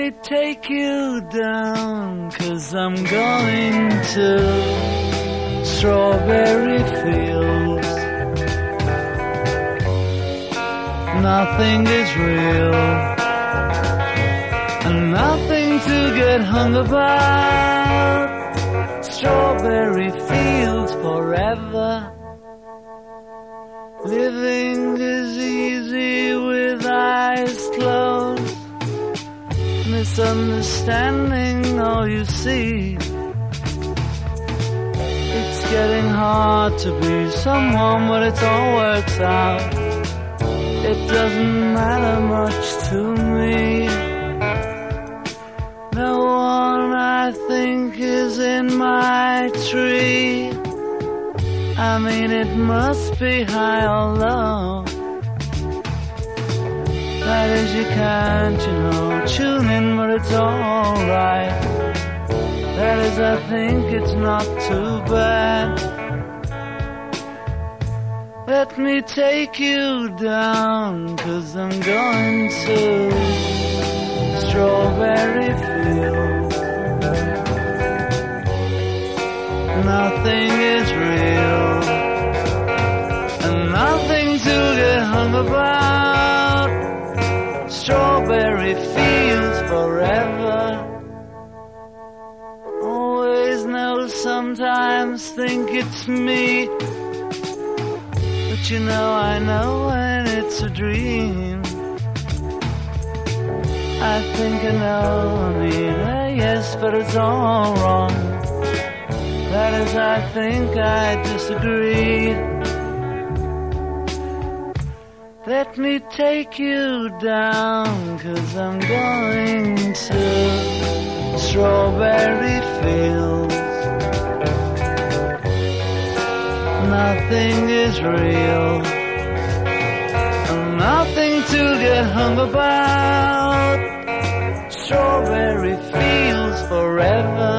me take you down, 'cause I'm going to strawberry fields. Nothing is real, and nothing to get hung about. Strawberry fields forever. Living is easy with eyes closed. Misunderstanding all you see. It's getting hard to be someone, but it all works out. It doesn't matter much to me. No one I think is in my tree. I mean, it must be high or low. That is, you can't, tune in, but it's alright. That is, I think it's not too bad. Let me take you down, 'cause I'm going to strawberry fields. Nothing is real, and nothing to get hung about. Strawberry fields forever. Always know, sometimes think it's me, but I know when it's a dream. I think I know, yes, but it's all wrong. That is, I think I disagree. Let me take you down, 'cause I'm going to strawberry fields. Nothing is real, and nothing to get hung about. Strawberry fields forever.